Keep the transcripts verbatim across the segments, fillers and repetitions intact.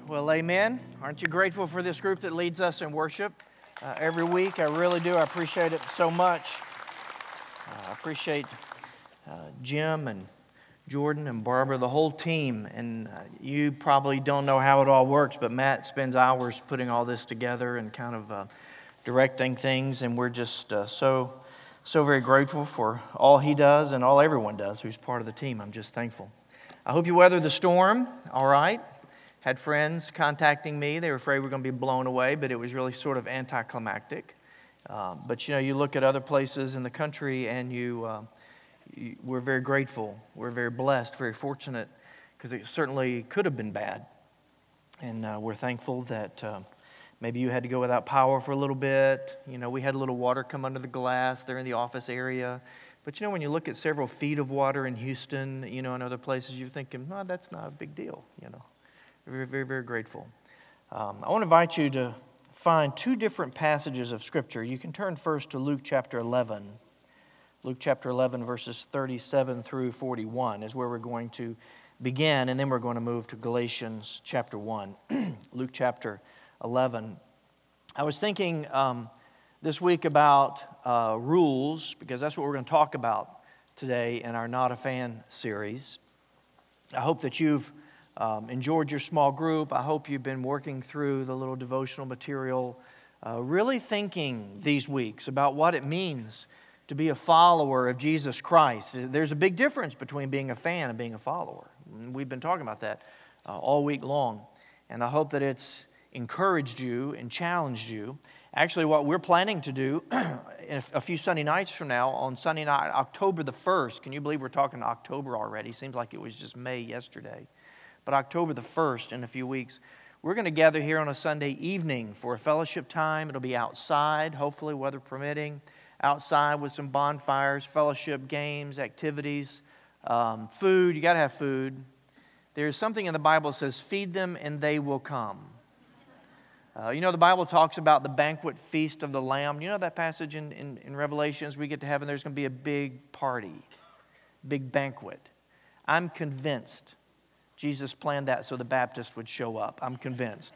Well, amen. Aren't you grateful for this group that leads us in worship uh, every week? I really do. I appreciate it so much. Uh, I appreciate uh, Jim and Jordan and Barbara, the whole team. And uh, you probably don't know how it all works, but Matt spends hours putting all this together and kind of uh, directing things. And we're just uh, so, so very grateful for all he does and all everyone does who's part of the team. I'm just thankful. I hope you weather the storm all right. Had friends contacting me. They were afraid we were going to be blown away, but it was really sort of anticlimactic. Uh, but, you know, you look at other places in the country and you, uh, you we're very grateful. We're very blessed, very fortunate, because it certainly could have been bad. And uh, we're thankful that uh, maybe you had to go without power for a little bit. You know, we had a little water come under the glass there in the office area. But, you know, when you look at several feet of water in Houston, you know, and other places, you're thinking, no, that's not a big deal, you know. Very, very, very grateful. Um, I want to invite you to find two different passages of Scripture. You can turn first to Luke chapter eleven. Luke chapter eleven, verses thirty-seven through forty-one is where we're going to begin, and then we're going to move to Galatians chapter one. Luke chapter eleven. I was thinking um, this week about uh, rules, because that's what we're going to talk about today in our Not a Fan series. I hope that you've Um, enjoyed your small group. I hope you've been working through the little devotional material, uh, really thinking these weeks about what it means to be a follower of Jesus Christ. There's a big difference between being a fan and being a follower. We've been talking about that uh, all week long, and I hope that it's encouraged you and challenged you. Actually, what we're planning to do in a few Sunday nights from now, on Sunday night, October the first, can you believe we're talking October already? Seems like it was just May yesterday. But October the first, in a few weeks, we're going to gather here on a Sunday evening for a fellowship time. It'll be outside, hopefully weather permitting, outside with some bonfires, fellowship games, activities, um, food. You got to have food. There's something in the Bible that says, feed them and they will come. Uh, you know, the Bible talks about the banquet feast of the Lamb. You know that passage in, in, in Revelations? We get to heaven, there's going to be a big party, big banquet. I'm convinced Jesus planned that so the Baptist would show up. I'm convinced.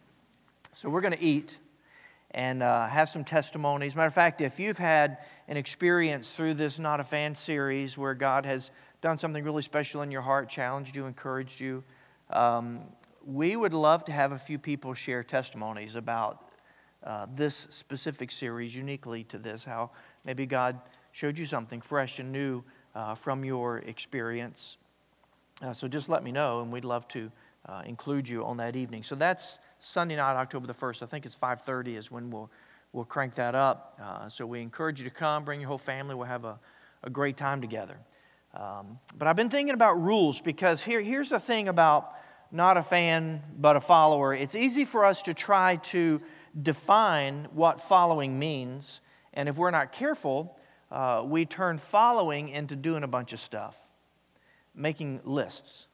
So we're going to eat and uh, have some testimonies. Matter of fact, if you've had an experience through this Not a Fan series where God has done something really special in your heart, challenged you, encouraged you, um, we would love to have a few people share testimonies about uh, this specific series, uniquely to this, how maybe God showed you something fresh and new uh, from your experience. Uh, so just let me know, and we'd love to uh, include you on that evening. So that's Sunday night, October the first. I think it's five thirty is when we'll we'll crank that up. Uh, so we encourage you to come, bring your whole family. We'll have a, a great time together. Um, but I've been thinking about rules, because here here's the thing about not a fan but a follower. It's easy for us to try to define what following means, and if we're not careful, uh, we turn following into doing a bunch of stuff. Making lists.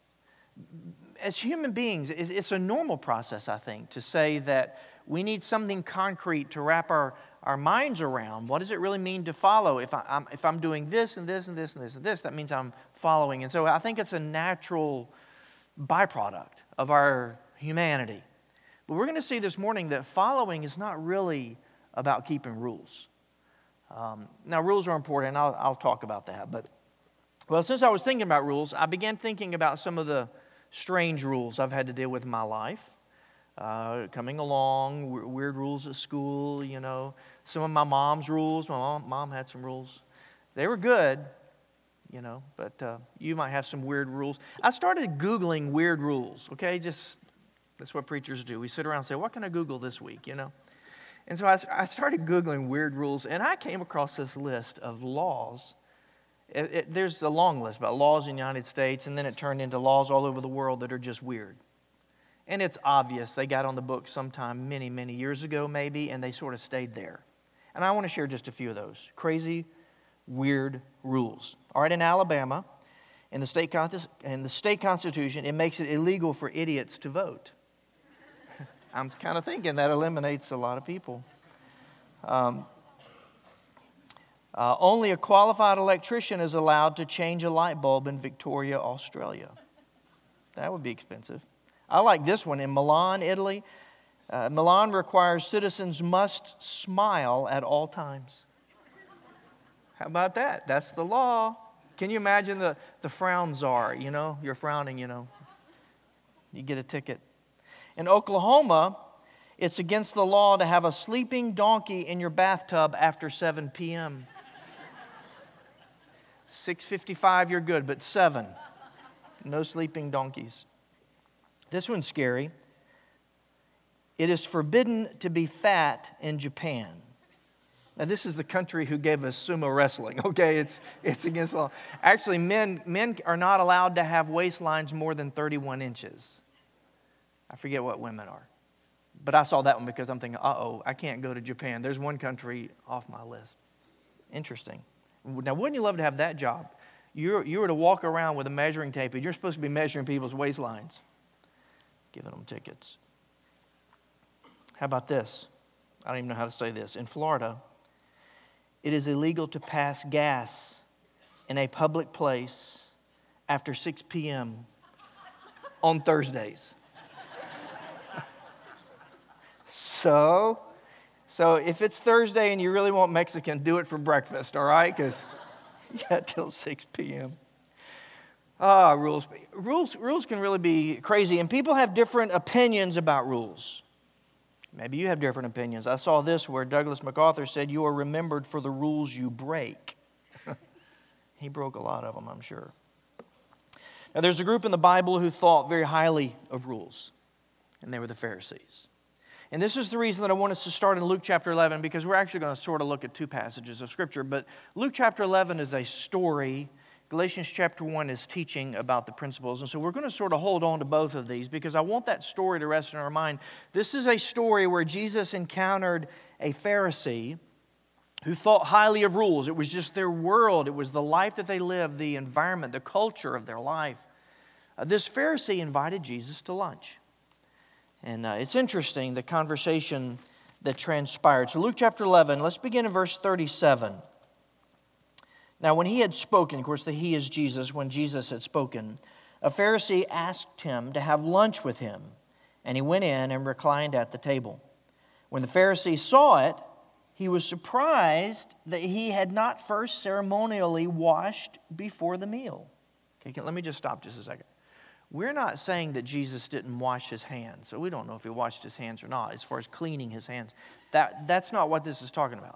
As human beings, it's a normal process, I think, to say that we need something concrete to wrap our, our minds around. What does it really mean to follow? If, I, I'm, if I'm doing this and this and this and this and this, that means I'm following. And so I think it's a natural byproduct of our humanity. But we're going to see this morning that following is not really about keeping rules. Um, now, rules are important, and I'll, I'll talk about that, but well, since I was thinking about rules, I began thinking about some of the strange rules I've had to deal with in my life. Uh, coming along, w- weird rules at school, you know. Some of my mom's rules. My mom, mom had some rules. They were good, you know, but uh, you might have some weird rules. I started Googling weird rules, okay? Just, that's what preachers do. We sit around and say, what can I Google this week, you know? And so I, I started Googling weird rules, and I came across this list of laws. It, it, there's a long list about laws in the United States, and then it turned into laws all over the world that are just weird. And it's obvious they got on the books sometime many, many years ago maybe, and they sort of stayed there. And I want to share just a few of those crazy, weird rules. All right, in Alabama, in the state, in the state constitution, it makes it illegal for idiots to vote. I'm kind of thinking that eliminates a lot of people. Um, Uh, only a qualified electrician is allowed to change a light bulb in Victoria, Australia. That would be expensive. I like this one. In Milan, Italy, uh, Milan requires citizens must smile at all times. How about that? That's the law. Can you imagine the, the frown czar, you know? You're frowning, you know. You get a ticket. In Oklahoma, it's against the law to have a sleeping donkey in your bathtub after seven p.m. six fifty-five, you're good, but seven, no sleeping donkeys. This one's scary. It is forbidden to be fat in Japan. Now, this is the country who gave us sumo wrestling, okay? It's it's against the law. Actually, men, men are not allowed to have waistlines more than thirty-one inches. I forget what women are. But I saw that one because I'm thinking, uh-oh, I can't go to Japan. There's one country off my list. Interesting. Now, wouldn't you love to have that job? You're, you were to walk around with a measuring tape, and you're supposed to be measuring people's waistlines, giving them tickets. How about this? I don't even know how to say this. In Florida, it is illegal to pass gas in a public place after six p.m. on Thursdays. So, so if it's Thursday and you really want Mexican, do it for breakfast, all right? Because you got till six p.m. Ah, rules. Rules, rules can really be crazy, and people have different opinions about rules. Maybe you have different opinions. I saw this where Douglas MacArthur said, "You are remembered for the rules you break." He broke a lot of them, I'm sure. Now, there's a group in the Bible who thought very highly of rules, and they were the Pharisees. And this is the reason that I want us to start in Luke chapter eleven, because we're actually going to sort of look at two passages of Scripture. But Luke chapter eleven is a story. Galatians chapter one is teaching about the principles. And so we're going to sort of hold on to both of these because I want that story to rest in our mind. This is a story where Jesus encountered a Pharisee who thought highly of rules. It was just their world. It was the life that they lived, the environment, the culture of their life. Uh, this Pharisee invited Jesus to lunch. And uh, it's interesting, the conversation that transpired. So Luke chapter eleven, let's begin in verse thirty-seven. Now when he had spoken, of course the he is Jesus, when Jesus had spoken, a Pharisee asked him to have lunch with him. And he went in and reclined at the table. When the Pharisee saw it, he was surprised that he had not first ceremonially washed before the meal. Okay, let me just stop just a second. We're not saying that Jesus didn't wash his hands. So we don't know if he washed his hands or not as far as cleaning his hands. That, that's not what this is talking about.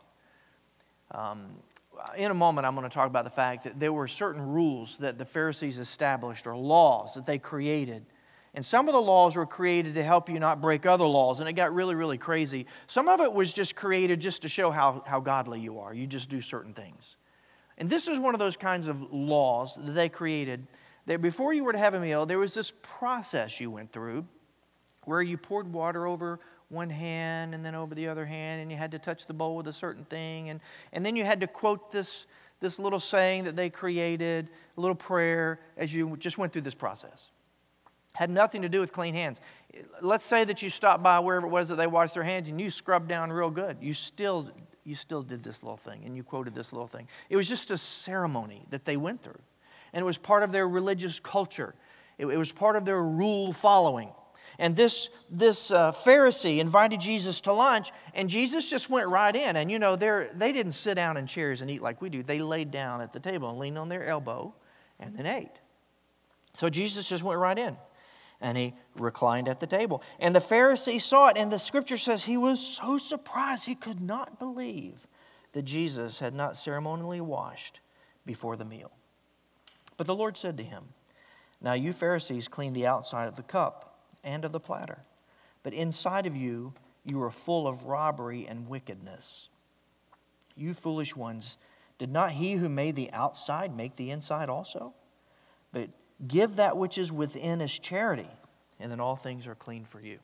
Um, in a moment, I'm going to talk about the fact that there were certain rules that the Pharisees established or laws that they created. And some of the laws were created to help you not break other laws. And it got really, really crazy. Some of it was just created just to show how, how godly you are. You just do certain things. And this is one of those kinds of laws that they created, that before you were to have a meal, there was this process you went through where you poured water over one hand and then over the other hand, and you had to touch the bowl with a certain thing. And, and then you had to quote this, this little saying that they created, a little prayer, as you just went through this process. Had nothing to do with clean hands. Let's say that you stopped by wherever it was that they washed their hands and you scrubbed down real good. You still, you still did this little thing and you quoted this little thing. It was just a ceremony that they went through. And it was part of their religious culture. It, it was part of their rule following. And this, this uh, Pharisee invited Jesus to lunch, and Jesus just went right in. And you know, they didn't sit down in chairs and eat like we do. They laid down at the table and leaned on their elbow and then ate. So Jesus just went right in, and he reclined at the table. And the Pharisee saw it, and the scripture says he was so surprised he could not believe that Jesus had not ceremonially washed before the meal. But the Lord said to him, "Now you Pharisees clean the outside of the cup and of the platter, but inside of you, you are full of robbery and wickedness. You foolish ones, did not he who made the outside make the inside also? But give that which is within as charity, and then all things are clean for you."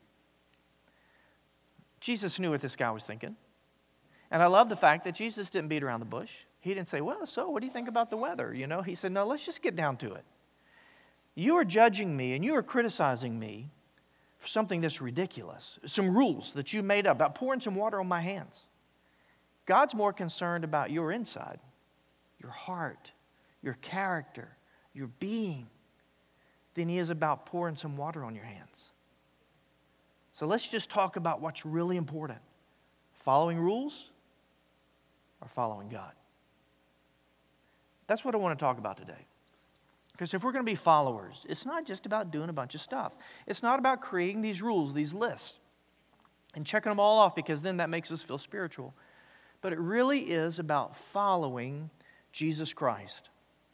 Jesus knew what this guy was thinking. And I love the fact that Jesus didn't beat around the bush. He didn't say, "Well, so what do you think about the weather?" You know, he said, "No, let's just get down to it. You are judging me and you are criticizing me for something that's ridiculous. Some rules that you made up about pouring some water on my hands. God's more concerned about your inside, your heart, your character, your being, than he is about pouring some water on your hands." So let's just talk about what's really important. Following rules or following God? That's what I want to talk about today. Because if we're going to be followers, it's not just about doing a bunch of stuff. It's not about creating these rules, these lists, and checking them all off, because then that makes us feel spiritual. But it really is about following Jesus Christ.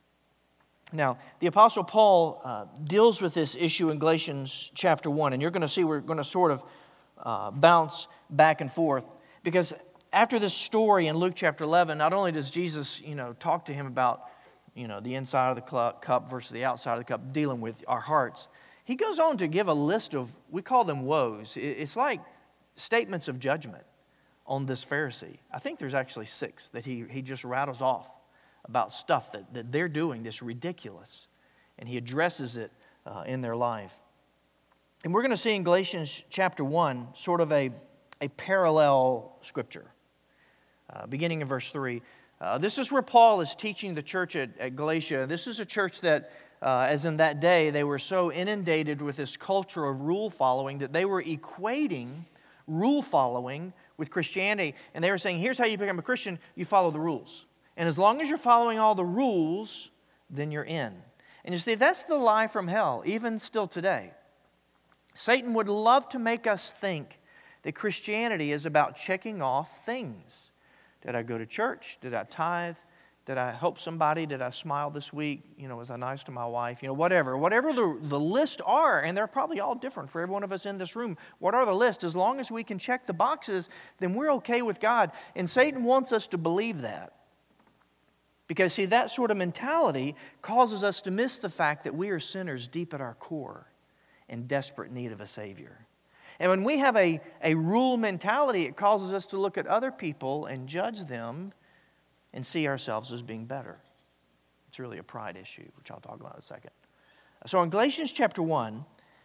Now, the Apostle Paul uh, deals with this issue in Galatians chapter one, and you're going to see we're going to sort of uh, bounce back and forth, because after this story in Luke chapter eleven, not only does Jesus, you know, talk to him about, you know, the inside of the cup versus the outside of the cup, dealing with our hearts, he goes on to give a list of, we call them woes. It's like statements of judgment on this Pharisee. I think there's actually six that he, he just rattles off about stuff that, that they're doing that's ridiculous. And he addresses it uh, in their life. And we're going to see in Galatians chapter one sort of a, a parallel scripture. Uh, beginning in verse three. Uh, this is where Paul is teaching the church at, at Galatia. This is a church that, uh, as in that day, they were so inundated with this culture of rule following that they were equating rule following with Christianity. And they were saying, here's how you become a Christian: you follow the rules. And as long as you're following all the rules, then you're in. And you see, that's the lie from hell, even still today. Satan would love to make us think that Christianity is about checking off things. Did I go to church? Did I tithe? Did I help somebody? Did I smile this week? You know, was I nice to my wife? You know, whatever. Whatever the, the list are, and they're probably all different for every one of us in this room. What are the lists? As long as we can check the boxes, then we're okay with God. And Satan wants us to believe that. Because, see, that sort of mentality causes us to miss the fact that we are sinners deep at our core in desperate need of a Savior. And when we have a, a rule mentality, it causes us to look at other people and judge them and see ourselves as being better. It's really a pride issue, which I'll talk about in a second. So in Galatians chapter one,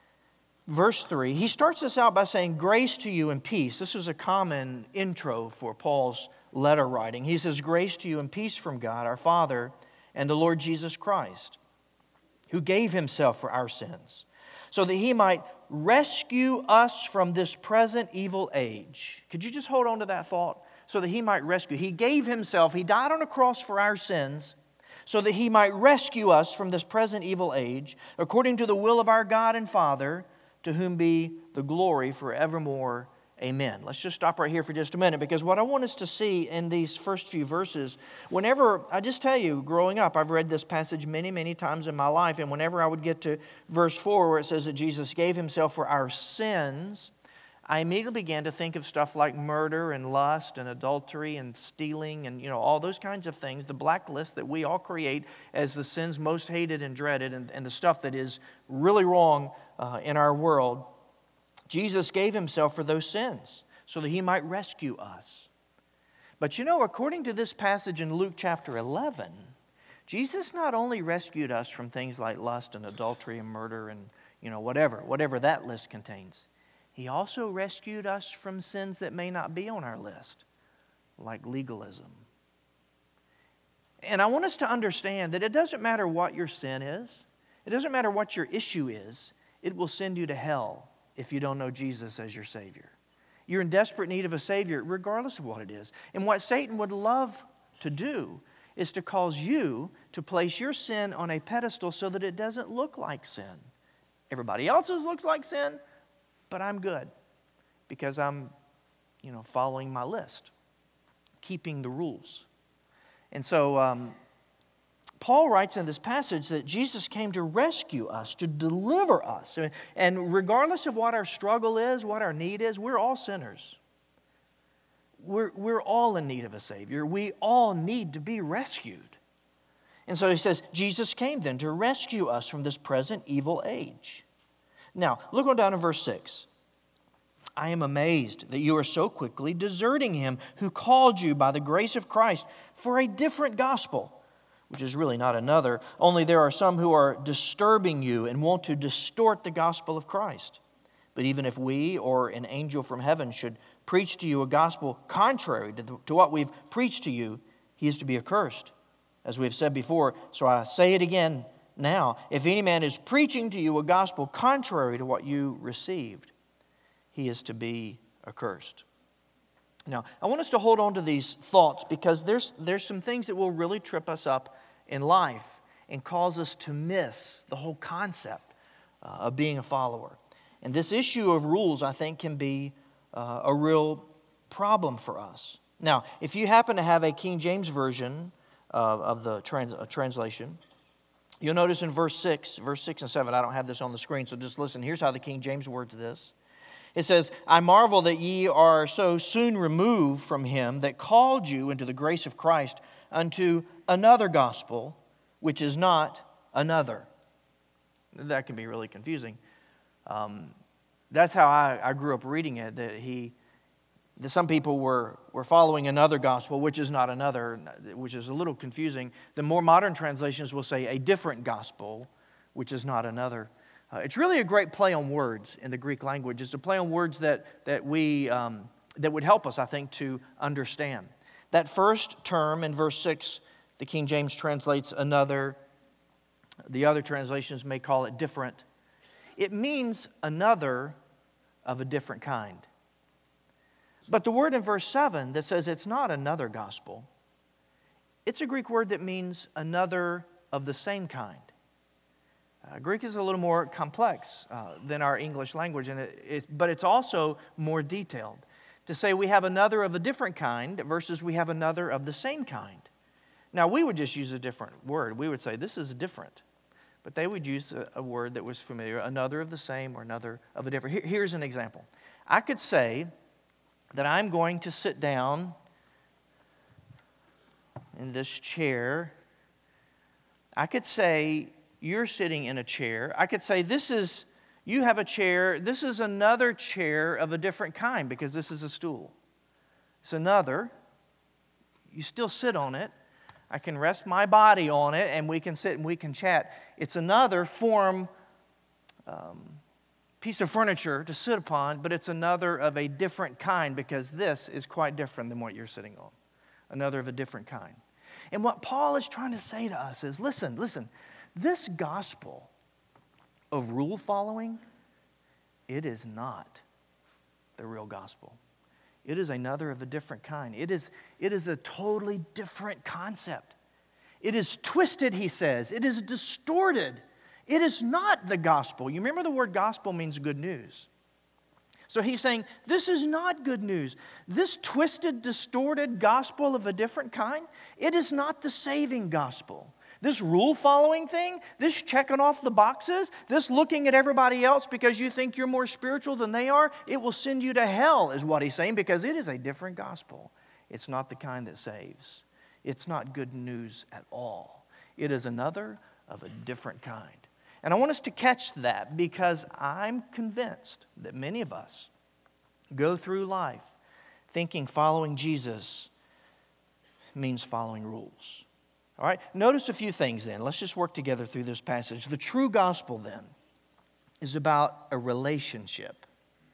verse three, he starts this out by saying, grace to you and peace. This is a common intro for Paul's letter writing. He says, grace to you and peace from God, our Father, and the Lord Jesus Christ, who gave himself for our sins, so that he might rescue us from this present evil age. Could you just hold on to that thought? So that he might rescue. He gave himself, he died on a cross for our sins, so that he might rescue us from this present evil age, according to the will of our God and Father, to whom be the glory forevermore. Amen. Let's just stop right here for just a minute, because what I want us to see in these first few verses, whenever, I just tell you, growing up, I've read this passage many, many times in my life, and whenever I would get to verse four, where it says that Jesus gave himself for our sins, I immediately began to think of stuff like murder and lust and adultery and stealing and, you know, all those kinds of things, the blacklist that we all create as the sins most hated and dreaded, and, and the stuff that is really wrong uh, in our world. Jesus gave himself for those sins so that he might rescue us. But you know, according to this passage in Luke chapter eleven, Jesus not only rescued us from things like lust and adultery and murder and, you know, whatever, whatever that list contains. He also rescued us from sins that may not be on our list, like legalism. And I want us to understand that it doesn't matter what your sin is. It doesn't matter what your issue is. It will send you to hell if you don't know Jesus as your Savior. You're in desperate need of a Savior, regardless of what it is. And what Satan would love to do is to cause you to place your sin on a pedestal so that it doesn't look like sin. Everybody else's looks like sin, but I'm good because I'm, you know, following my list, keeping the rules. And so um, Paul writes in this passage that Jesus came to rescue us, to deliver us. And regardless of what our struggle is, what our need is, we're all sinners. We're, we're all in need of a Savior. We all need to be rescued. And so he says, Jesus came then to rescue us from this present evil age. Now, look on down in verse six. I am amazed that you are so quickly deserting him who called you by the grace of Christ for a different gospel, which is really not another, only there are some who are disturbing you and want to distort the gospel of Christ. But even if we or an angel from heaven should preach to you a gospel contrary to, the, to what we've preached to you, he is to be accursed. As we have said before, so I say it again now, if any man is preaching to you a gospel contrary to what you received, he is to be accursed. Now, I want us to hold on to these thoughts because there's, there's some things that will really trip us up in life and cause us to miss the whole concept uh, of being a follower. And this issue of rules, I think, can be uh, a real problem for us. Now, if you happen to have a King James version of, of the trans, uh, translation, you'll notice in verse six, verse six and seven, I don't have this on the screen, so just listen. Here's how the King James words this. It says, I marvel that ye are so soon removed from him that called you into the grace of Christ unto another gospel, which is not another. That can be really confusing. Um, that's how I, I grew up reading it, that he, that some people were, were following another gospel, which is not another, which is a little confusing. The more modern translations will say a different gospel, which is not another. Uh, it's really a great play on words in the Greek language. It's a play on words that, that, we, um, that would help us, I think, to understand. That first term in verse six, the King James translates another. The other translations may call it different. It means another of a different kind. But the word in verse seven that says it's not another gospel, it's a Greek word that means another of the same kind. Uh, Greek is a little more complex uh, than our English language, and it, it, but it's also more detailed. To say we have another of a different kind versus we have another of the same kind. Now, we would just use a different word. We would say this is different. But they would use a, a word that was familiar, another of the same or another of a different. Here, here's an example. I could say that I'm going to sit down in this chair. I could say you're sitting in a chair. I could say this is, you have a chair. This is another chair of a different kind because this is a stool. It's another. You still sit on it. I can rest my body on it and we can sit and we can chat. It's another form, um, piece of furniture to sit upon, but it's another of a different kind because this is quite different than what you're sitting on. Another of a different kind. And what Paul is trying to say to us is, listen, listen, this gospel of rule following, it is not the real gospel. It is another of a different kind. It is, it is a totally different concept. It is twisted, he says. It is distorted. It is not the gospel. You remember the word gospel means good news. So he's saying, this is not good news. This twisted, distorted gospel of a different kind, it is not the saving gospel. This rule-following thing, this checking off the boxes, this looking at everybody else because you think you're more spiritual than they are, it will send you to hell, is what he's saying, because it is a different gospel. It's not the kind that saves. It's not good news at all. It is another of a different kind. And I want us to catch that because I'm convinced that many of us go through life thinking following Jesus means following rules. All right, notice a few things then. Let's just work together through this passage. The true gospel then is about a relationship,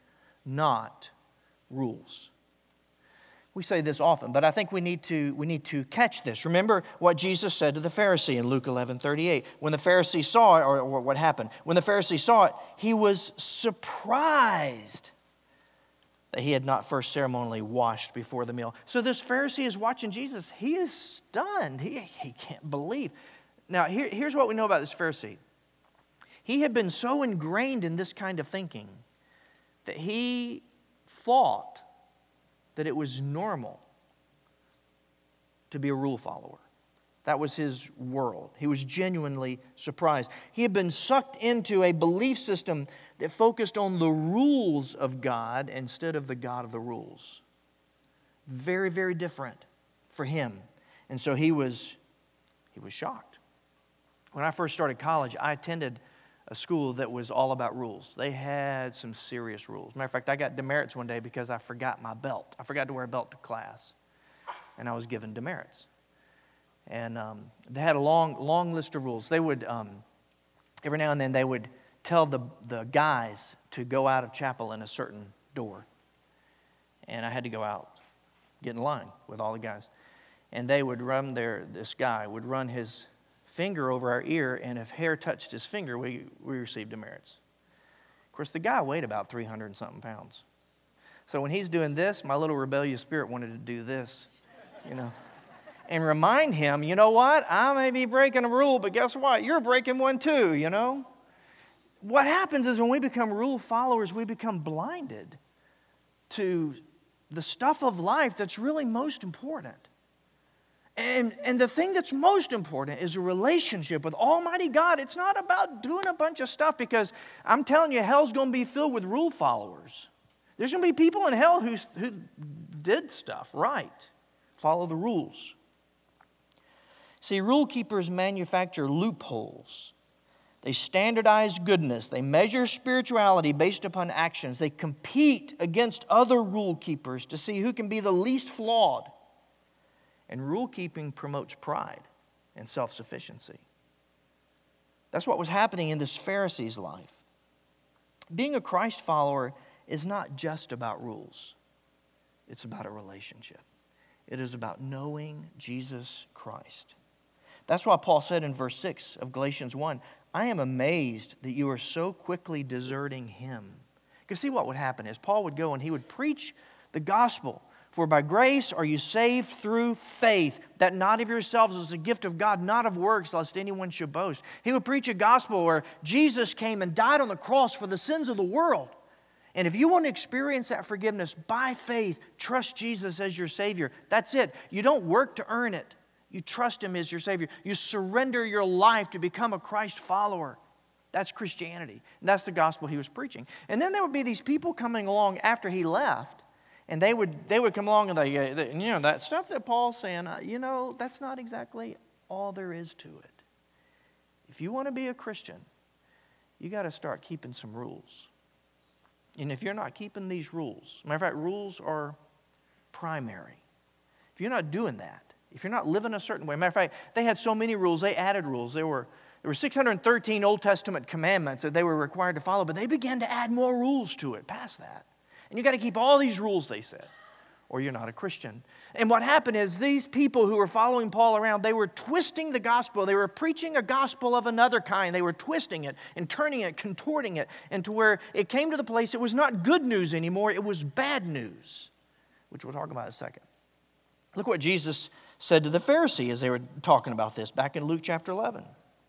not rules. We say this often, but I think we need to, we need to catch this. Remember what Jesus said to the Pharisee in Luke eleven thirty-eight. When the Pharisee saw it, or, or what happened, when the Pharisee saw it, he was surprised that he had not first ceremonially washed before the meal. So this Pharisee is watching Jesus. He is stunned. He, he can't believe. Now, here, here's what we know about this Pharisee. He had been so ingrained in this kind of thinking that he thought that it was normal to be a rule follower. That was his world. He was genuinely surprised. He had been sucked into a belief system that focused on the rules of God instead of the God of the rules. Very, very different for him. And so he was, he was shocked. When I first started college, I attended a school that was all about rules. They had some serious rules. Matter of fact, I got demerits one day because I forgot my belt. I forgot to wear a belt to class. And I was given demerits. And um, they had a long, long list of rules. They would, um, every now and then, they would tell the, the guys to go out of chapel in a certain door. And I had to go out, get in line with all the guys. And they would run their, this guy would run his finger over our ear, and if hair touched his finger, we, we received demerits. Of course, the guy weighed about three hundred and something pounds. So when he's doing this, my little rebellious spirit wanted to do this, you know, and remind him, you know what? I may be breaking a rule, but guess what? You're breaking one too, you know. What happens is when we become rule followers, we become blinded to the stuff of life that's really most important. And, and the thing that's most important is a relationship with Almighty God. It's not about doing a bunch of stuff, because I'm telling you, hell's going to be filled with rule followers. There's going to be people in hell who, who did stuff right, follow the rules. See, rule keepers manufacture loopholes. They standardize goodness. They measure spirituality based upon actions. They compete against other rule keepers to see who can be the least flawed. And rule keeping promotes pride and self-sufficiency. That's what was happening in this Pharisee's life. Being a Christ follower is not just about rules. It's about a relationship. It is about knowing Jesus Christ. That's why Paul said in verse six of Galatians one, I am amazed that you are so quickly deserting him. Because see, what would happen is Paul would go and he would preach the gospel. For by grace are you saved through faith, that not of yourselves is a gift of God, not of works, lest anyone should boast. He would preach a gospel where Jesus came and died on the cross for the sins of the world. And if you want to experience that forgiveness by faith, trust Jesus as your Savior. That's it. You don't work to earn it. You trust Him as your Savior. You surrender your life to become a Christ follower. That's Christianity. And that's the gospel he was preaching. And then there would be these people coming along after he left. And they would they would come along and they, they you know, that stuff that Paul's saying, uh, you know, that's not exactly all there is to it. If you want to be a Christian, you got to start keeping some rules. And if you're not keeping these rules, matter of fact, rules are primary. If you're not doing that, if you're not living a certain way, matter of fact, they had so many rules, they added rules. There were there were six hundred thirteen Old Testament commandments that they were required to follow, but they began to add more rules to it past that. And you got to keep all these rules, they said, or you're not a Christian. And what happened is these people who were following Paul around, they were twisting the gospel. They were preaching a gospel of another kind. They were twisting it and turning it, contorting it, into where it came to the place it was not good news anymore. It was bad news, which we'll talk about in a second. Look what Jesus said to the Pharisee as they were talking about this back in Luke chapter eleven.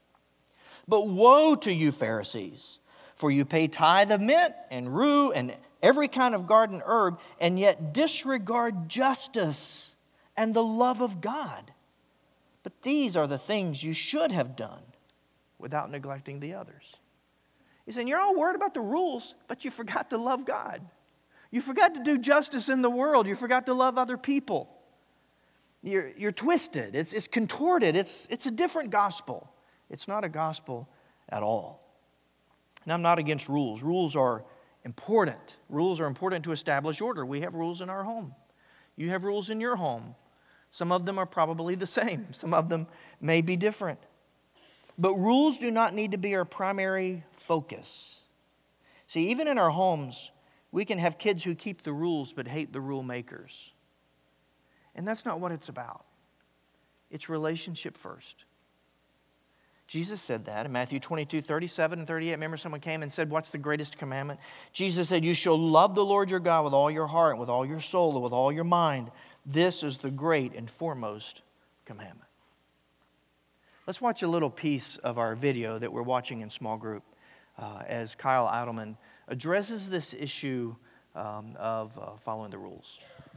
But woe to you, Pharisees, for you pay tithe of mint and rue and every kind of garden herb, and yet disregard justice and the love of God. But these are the things you should have done without neglecting the others. He's saying, you're all worried about the rules, but you forgot to love God. You forgot to do justice in the world. You forgot to love other people. You're, you're twisted. It's, it's contorted. It's, it's a different gospel. It's not a gospel at all. And I'm not against rules. Rules are important. Rules are important to establish order. We have rules in our home. You have rules in your home. Some of them are probably the same. Some of them may be different. But rules do not need to be our primary focus. See, even in our homes, we can have kids who keep the rules but hate the rule makers. And that's not what it's about. It's relationship first. Jesus said that in Matthew twenty-two, thirty-seven and thirty-eight. Remember, someone came and said, what's the greatest commandment? Jesus said, you shall love the Lord your God with all your heart, with all your soul, and with all your mind. This is the great and foremost commandment. Let's watch a little piece of our video that we're watching in small group uh, as Kyle Eidelman addresses this issue um, of uh, following the rules.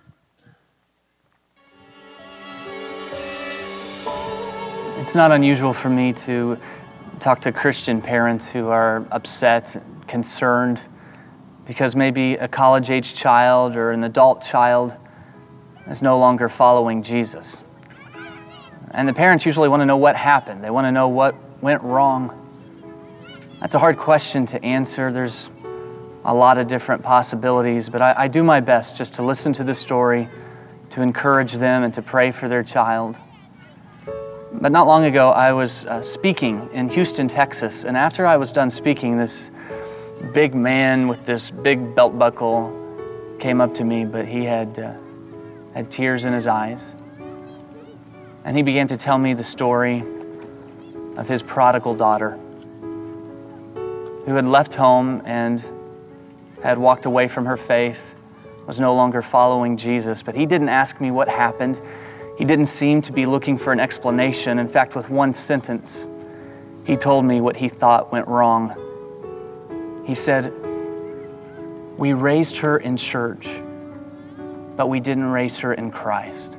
It's not unusual for me to talk to Christian parents who are upset, concerned, because maybe a college-age child or an adult child is no longer following Jesus. And the parents usually want to know what happened. They want to know what went wrong. That's a hard question to answer. There's a lot of different possibilities, but I, I do my best just to listen to the story, to encourage them and to pray for their child. But not long ago, I was uh, speaking in Houston, Texas, and after I was done speaking, this big man with this big belt buckle came up to me, but he had, uh, had tears in his eyes. And he began to tell me the story of his prodigal daughter. who had left home and had walked away from her faith, was no longer following Jesus. But he didn't ask me what happened. He didn't seem to be looking for an explanation. In fact, with one sentence, he told me what he thought went wrong. He said, "We raised her in church, but we didn't raise her in Christ."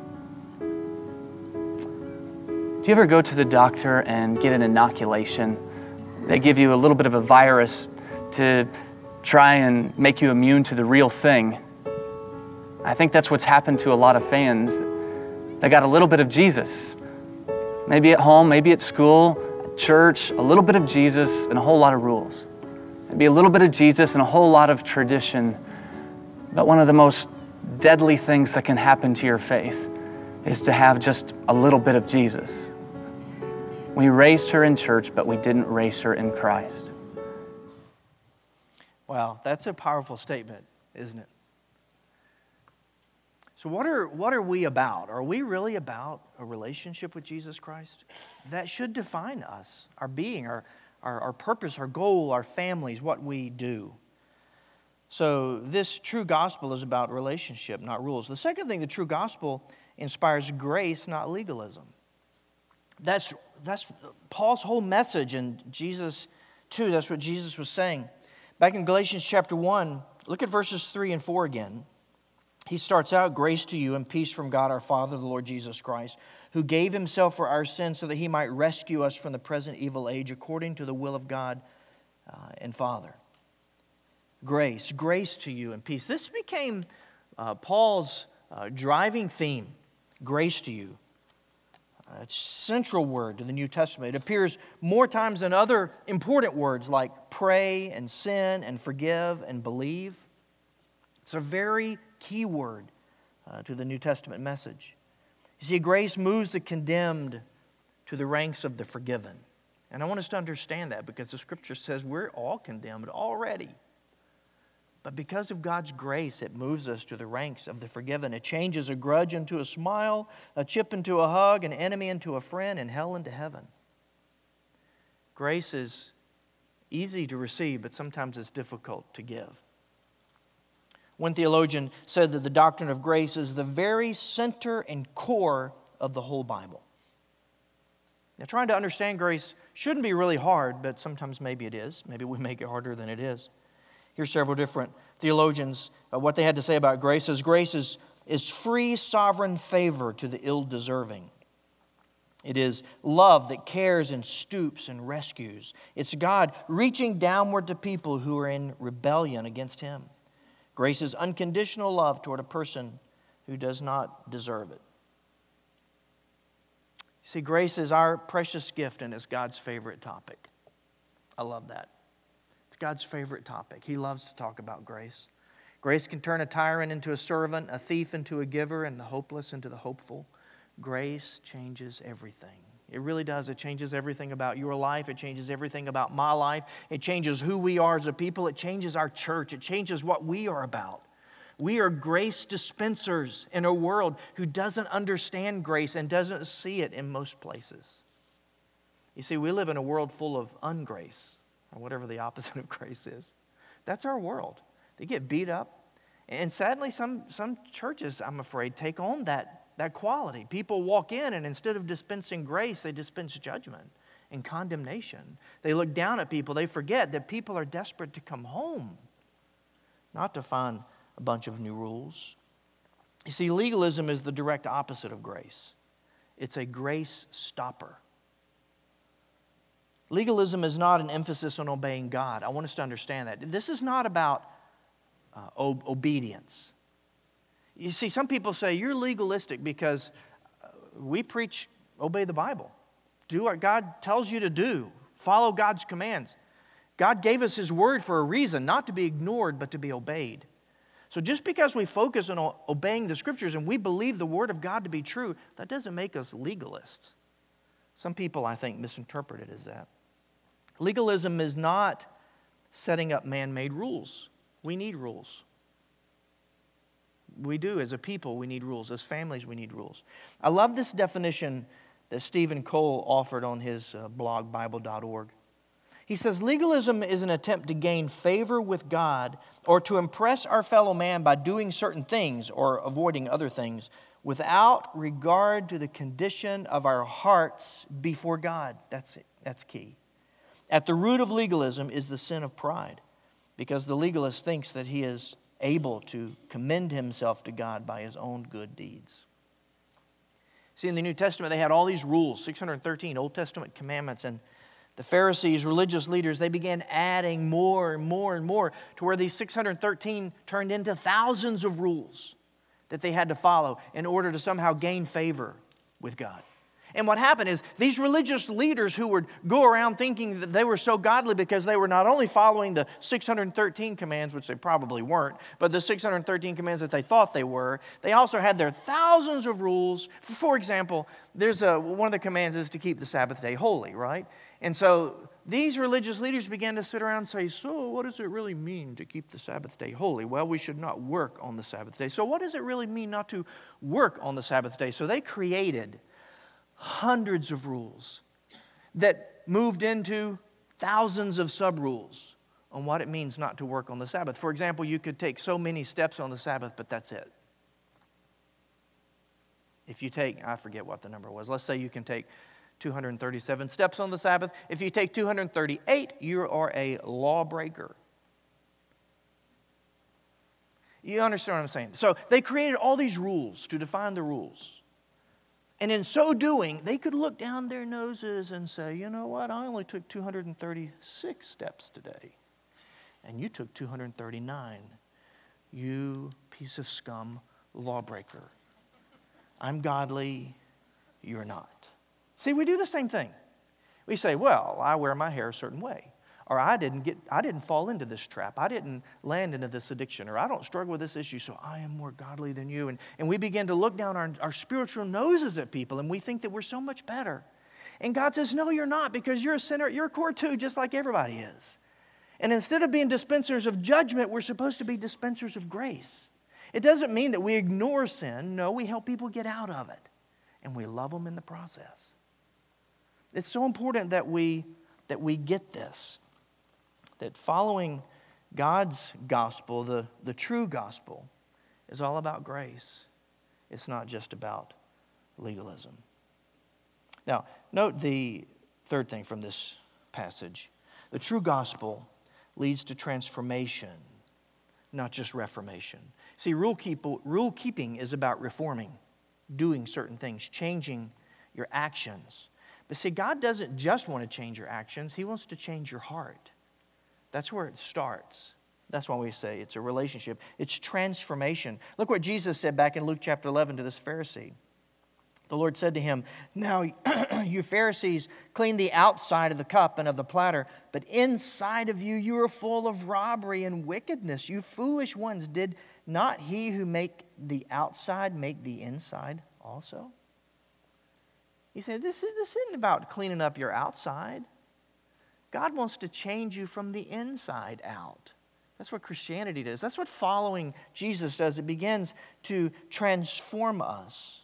Do you ever go to the doctor and get an inoculation? They give you a little bit of a virus to try and make you immune to the real thing. I think that's what's happened to a lot of fans. They got a little bit of Jesus. Maybe at home, maybe at school, at church, a little bit of Jesus and a whole lot of rules. Maybe a little bit of Jesus and a whole lot of tradition. But one of the most deadly things that can happen to your faith is to have just a little bit of Jesus. We raised her in church, but we didn't raise her in Christ. Wow, that's a powerful statement, isn't it? So what are what are we about? Are we really about a relationship with Jesus Christ? That should define us, our being, our, our, our purpose, our goal, our families, what we do. So this true gospel is about relationship, not rules. The second thing, the true gospel inspires grace, not legalism. That's, that's Paul's whole message in Jesus two. That's what Jesus was saying. Back in Galatians chapter one, look at verses three and four again. He starts out, "Grace to you and peace from God our Father, the Lord Jesus Christ, who gave himself for our sins so that he might rescue us from the present evil age according to the will of God uh, and Father." Grace, grace to you and peace. This became uh, Paul's uh, driving theme, grace to you. Uh, it's a central word to the New Testament. It appears more times than other important words like pray and sin and forgive and believe. It's a very key word uh, to the New Testament message. You see, grace moves the condemned to the ranks of the forgiven. And I want us to understand that because the Scripture says we're all condemned already. But because of God's grace, it moves us to the ranks of the forgiven. It changes a grudge into a smile, a chip into a hug, an enemy into a friend, and hell into heaven. Grace is easy to receive, but sometimes it's difficult to give. One theologian said that the doctrine of grace is the very center and core of the whole Bible. Now, trying to understand grace shouldn't be really hard, but sometimes maybe it is. Maybe we make it harder than it is. Here's several different theologians. Uh, what they had to say about grace is grace is, is free, sovereign favor to the ill-deserving. It is love that cares and stoops and rescues. It's God reaching downward to people who are in rebellion against Him. Grace is unconditional love toward a person who does not deserve it. You see, grace is our precious gift and it's God's favorite topic. I love that. It's God's favorite topic. He loves to talk about grace. Grace can turn a tyrant into a servant, a thief into a giver, and the hopeless into the hopeful. Grace changes everything. It really does. It changes everything about your life. It changes everything about my life. It changes who we are as a people. It changes our church. It changes what we are about. We are grace dispensers in a world who doesn't understand grace and doesn't see it in most places. You see, we live in a world full of ungrace, or whatever the opposite of grace is. That's our world. They get beat up. And sadly, some, some churches, I'm afraid, take on that, that quality. People walk in and instead of dispensing grace, they dispense judgment and condemnation. They look down at people. They forget that people are desperate to come home, not to find a bunch of new rules. You see, legalism is the direct opposite of grace. It's a grace stopper. Legalism is not an emphasis on obeying God. I want us to understand that. This is not about uh, ob- obedience. You see, some people say you're legalistic because uh, we preach obey the Bible. Do what God tells you to do. Follow God's commands. God gave us His word for a reason, not to be ignored, but to be obeyed. So just because we focus on obeying the Scriptures and we believe the Word of God to be true, that doesn't make us legalists. Some people, I think, misinterpret it as that. Legalism is not setting up man-made rules. We need rules. We do. As a people, we need rules. As families, we need rules. I love this definition that Stephen Cole offered on his uh, blog, Bible dot org. He says, legalism is an attempt to gain favor with God or to impress our fellow man by doing certain things or avoiding other things without regard to the condition of our hearts before God. That's it. That's key. At the root of legalism is the sin of pride, because the legalist thinks that he is able to commend himself to God by his own good deeds. See, in the New Testament, they had all these rules, six hundred thirteen Old Testament commandments, and the Pharisees, religious leaders, they began adding more and more and more to where these six hundred thirteen turned into thousands of rules that they had to follow in order to somehow gain favor with God. And what happened is these religious leaders who would go around thinking that they were so godly because they were not only following the six hundred thirteen commands, which they probably weren't, but the six hundred thirteen commands that they thought they were, they also had their thousands of rules. For example, there's a, one of the commands is to keep the Sabbath day holy, right? And so these religious leaders began to sit around and say, so what does it really mean to keep the Sabbath day holy? Well, we should not work on the Sabbath day. So what does it really mean not to work on the Sabbath day? So they created hundreds of rules that moved into thousands of sub-rules on what it means not to work on the Sabbath. For example, you could take so many steps on the Sabbath, but that's it. If you take, I forget what the number was, let's say you can take two hundred thirty-seven steps on the Sabbath. If you take two hundred thirty-eight, you are a lawbreaker. You understand what I'm saying? So they created all these rules to define the rules. And in so doing, they could look down their noses and say, you know what, I only took two hundred thirty-six steps today. And you took two hundred thirty-nine. You piece of scum lawbreaker. I'm godly, you're not. See, we do the same thing. We say, well, I wear my hair a certain way. Or I didn't get, I didn't fall into this trap. I didn't land into this addiction. Or I don't struggle with this issue, so I am more godly than you. And, and we begin to look down our, our spiritual noses at people, and we think that we're so much better. And God says, no, you're not, because you're a sinner. You're a core too, just like everybody is. And instead of being dispensers of judgment, we're supposed to be dispensers of grace. It doesn't mean that we ignore sin. No, we help people get out of it. And we love them in the process. It's so important that we, that we get this. That following God's gospel, the, the true gospel, is all about grace. It's not just about legalism. Now, note the third thing from this passage. The true gospel leads to transformation, not just reformation. See, rule, keep, rule keeping is about reforming, doing certain things, changing your actions. But see, God doesn't just want to change your actions. He wants to change your heart. That's where it starts. That's why we say it's a relationship. It's transformation. Look what Jesus said back in Luke chapter eleven to this Pharisee. The Lord said to him, now you Pharisees clean the outside of the cup and of the platter, but inside of you, you are full of robbery and wickedness. You foolish ones, did not he who make the outside make the inside also? He said, this, is, this isn't about cleaning up your outside. God wants to change you from the inside out. That's what Christianity does. That's what following Jesus does. It begins to transform us.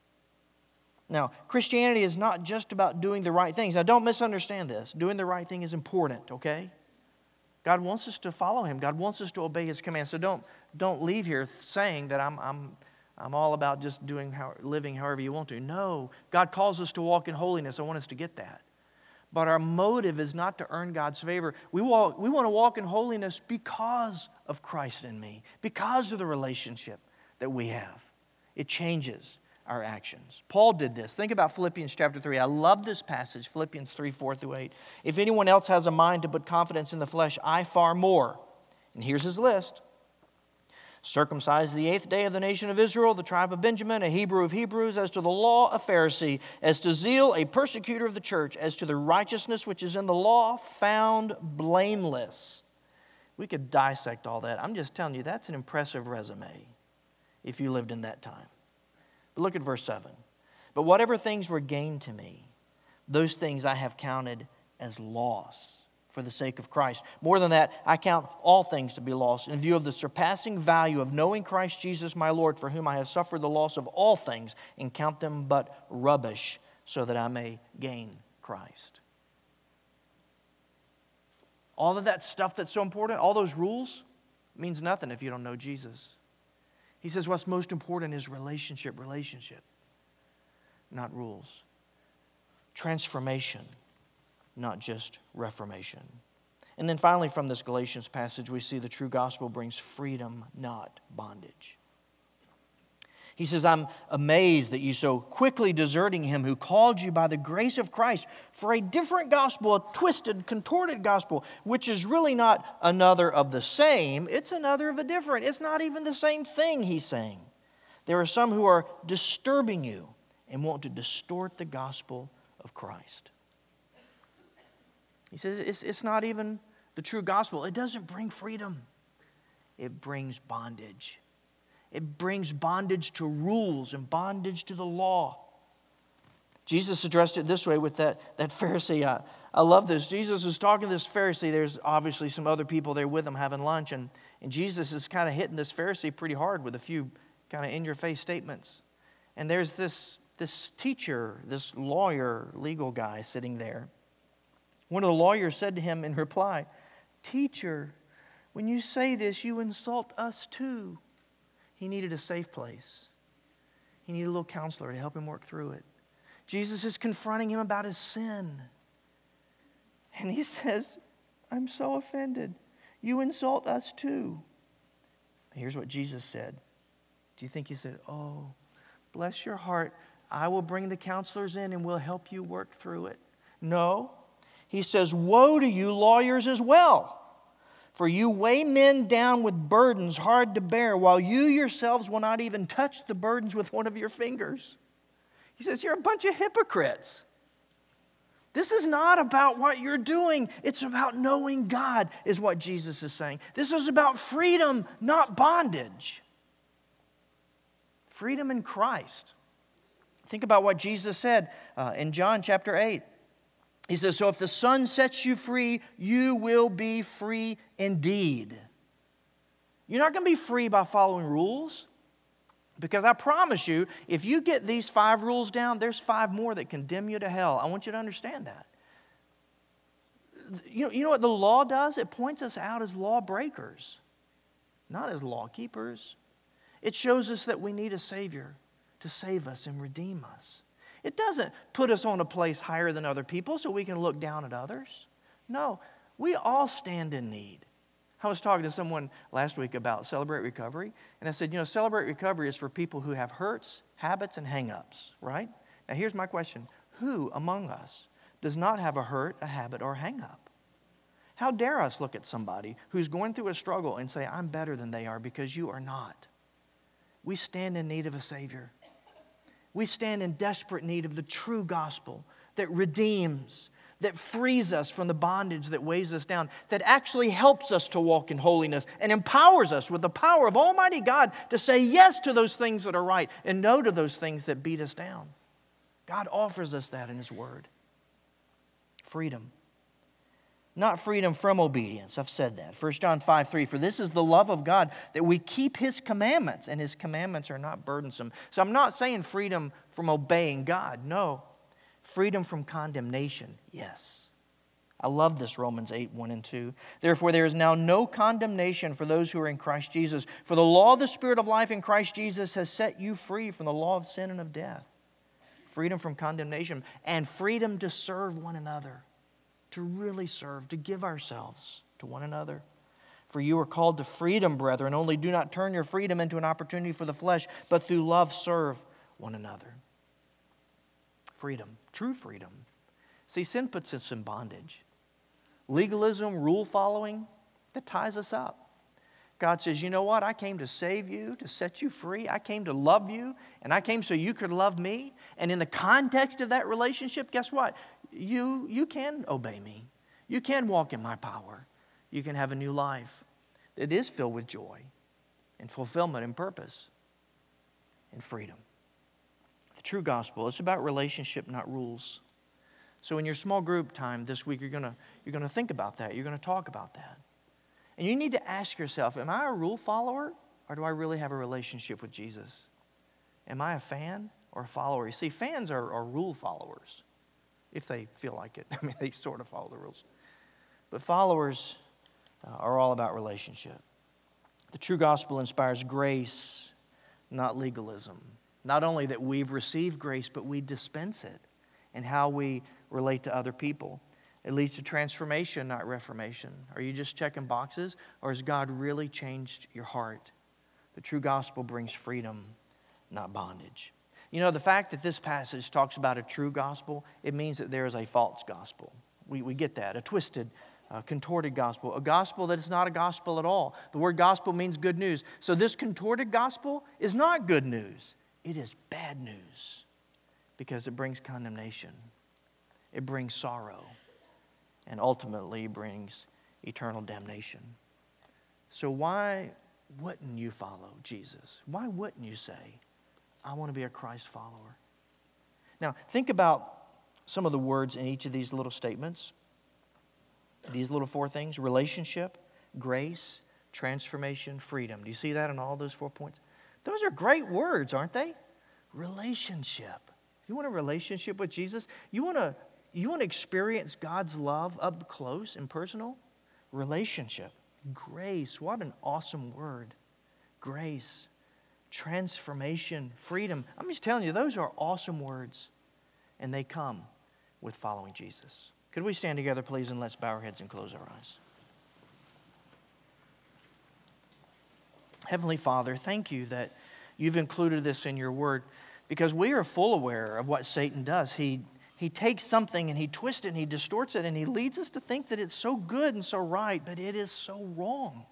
Now, Christianity is not just about doing the right things. Now, don't misunderstand this. Doing the right thing is important, okay? God wants us to follow Him. God wants us to obey His commands. So don't, don't leave here saying that I'm, I'm, I'm all about just doing how, living however you want to. No, God calls us to walk in holiness. I want us to get that. But our motive is not to earn God's favor. We, walk, we want to walk in holiness because of Christ in me, because of the relationship that we have. It changes our actions. Paul did this. Think about Philippians chapter three. I love this passage, Philippians three, four through eight. If anyone else has a mind to put confidence in the flesh, I far more. And here's his list. Circumcised the eighth day of the nation of Israel, the tribe of Benjamin, a Hebrew of Hebrews, as to the law, a Pharisee, as to zeal, a persecutor of the church, as to the righteousness which is in the law, found blameless. We could dissect all that. I'm just telling you, that's an impressive resume if you lived in that time. But look at verse seven. But whatever things were gained to me, those things I have counted as loss for the sake of Christ. More than that, I count all things to be lost in view of the surpassing value of knowing Christ Jesus my Lord, for whom I have suffered the loss of all things, and count them but rubbish, so that I may gain Christ. All of that stuff that's so important, all those rules, means nothing if you don't know Jesus. He says what's most important is relationship, relationship, not rules. Transformation, not just reformation. And then finally from this Galatians passage, we see the true gospel brings freedom, not bondage. He says, I'm amazed that you so quickly deserting him who called you by the grace of Christ for a different gospel, a twisted, contorted gospel, which is really not another of the same. It's another of a different. It's not even the same thing, he's saying. There are some who are disturbing you and want to distort the gospel of Christ. He says, it's, it's not even the true gospel. It doesn't bring freedom. It brings bondage. It brings bondage to rules and bondage to the law. Jesus addressed it this way with that, that Pharisee. I, I love this. Jesus is talking to this Pharisee. There's obviously some other people there with him having lunch. And, and Jesus is kind of hitting this Pharisee pretty hard with a few kind of in-your-face statements. And there's this, this teacher, this lawyer, legal guy sitting there. One of the lawyers said to him in reply, "Teacher, when you say this, you insult us too." He needed a safe place. He needed a little counselor to help him work through it. Jesus is confronting him about his sin. And he says, "I'm so offended. You insult us too." Here's what Jesus said. Do you think he said, "Oh, bless your heart. I will bring the counselors in and we'll help you work through it"? No. He says, "Woe to you lawyers as well. For you weigh men down with burdens hard to bear, while you yourselves will not even touch the burdens with one of your fingers." He says, you're a bunch of hypocrites. This is not about what you're doing. It's about knowing God, is what Jesus is saying. This is about freedom, not bondage. Freedom in Christ. Think about what Jesus said uh, in John chapter eight. He says, "So if the Son sets you free, you will be free indeed." You're not going to be free by following rules. Because I promise you, if you get these five rules down, there's five more that condemn you to hell. I want you to understand that. You know, you know what the law does? It points us out as lawbreakers, not as law keepers. It shows us that we need a Savior to save us and redeem us. It doesn't put us on a place higher than other people so we can look down at others. No, we all stand in need. I was talking to someone last week about Celebrate Recovery, and I said, you know, Celebrate Recovery is for people who have hurts, habits, and hang-ups, right? Now here's my question. Who among us does not have a hurt, a habit, or a hang-up? How dare us look at somebody who's going through a struggle and say, I'm better than they are, because you are not. We stand in need of a Savior. We stand in desperate need of the true gospel that redeems, that frees us from the bondage that weighs us down, that actually helps us to walk in holiness and empowers us with the power of Almighty God to say yes to those things that are right and no to those things that beat us down. God offers us that in His Word. Freedom. Not freedom from obedience. I've said that. First John five three, for this is the love of God, that we keep His commandments, and His commandments are not burdensome. So I'm not saying freedom from obeying God. No. Freedom from condemnation. Yes. I love this, Romans eight, one and two. Therefore, there is now no condemnation for those who are in Christ Jesus. For the law of the Spirit of life in Christ Jesus has set you free from the law of sin and of death. Freedom from condemnation and freedom to serve one another. To really serve, to give ourselves to one another. For you are called to freedom, brethren, only do not turn your freedom into an opportunity for the flesh, but through love serve one another. Freedom, true freedom. See, sin puts us in bondage. Legalism, rule following, that ties us up. God says, you know what? I came to save you, to set you free. I came to love you, and I came so you could love me. And in the context of that relationship, guess what? You, you can obey me. You can walk in my power. You can have a new life that is filled with joy and fulfillment and purpose and freedom. The true gospel is about relationship, not rules. So in your small group time this week, you're gonna, you're gonna think about that. You're gonna talk about that. And you need to ask yourself, am I a rule follower, or do I really have a relationship with Jesus? Am I a fan or a follower? You see, fans are, are rule followers, if they feel like it. I mean, they sort of follow the rules. But followers uh, are all about relationship. The true gospel inspires grace, not legalism. Not only that we've received grace, but we dispense it in how we relate to other people. It leads to transformation, not reformation. Are you just checking boxes, or has God really changed your heart? The true gospel brings freedom, not bondage. You know, the fact that this passage talks about a true gospel, it means that there is a false gospel. We, we get that, a twisted, uh, contorted gospel, a gospel that is not a gospel at all. The word gospel means good news. So this contorted gospel is not good news. It is bad news because it brings condemnation. It brings sorrow and ultimately brings eternal damnation. So why wouldn't you follow Jesus? Why wouldn't you say, I want to be a Christ follower? Now, think about some of the words in each of these little statements. These little four things: relationship, grace, transformation, freedom. Do you see that in all those four points? Those are great words, aren't they? Relationship. You want a relationship with Jesus? You want to, you want to experience God's love up close and personal? Relationship. Grace. What an awesome word. Grace. Transformation, freedom. I'm just telling you, those are awesome words, and they come with following Jesus. Could we stand together, please, and let's bow our heads and close our eyes. Heavenly Father, thank you that you've included this in your word, because we are full aware of what Satan does. He, he takes something and he twists it and he distorts it, and he leads us to think that it's so good and so right, but it is so wrong.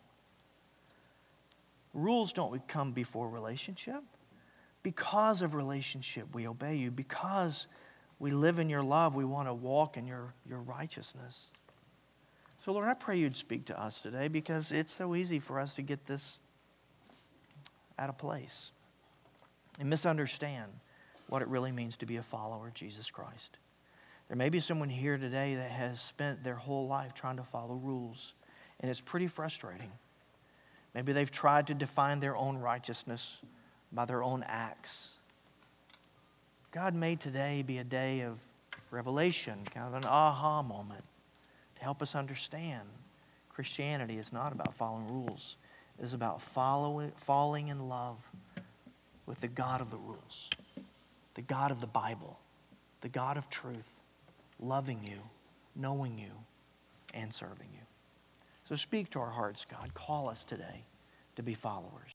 Rules don't come before relationship. Because of relationship, we obey you. Because we live in your love, we want to walk in your, your righteousness. So, Lord, I pray you'd speak to us today, because it's so easy for us to get this out of place and misunderstand what it really means to be a follower of Jesus Christ. There may be someone here today that has spent their whole life trying to follow rules, and it's pretty frustrating. Maybe they've tried to define their own righteousness by their own acts. God, may today be a day of revelation, kind of an aha moment, to help us understand Christianity is not about following rules. It is about following, falling in love with the God of the rules, the God of the Bible, the God of truth, loving you, knowing you, and serving you. So speak to our hearts, God. Call us today to be followers.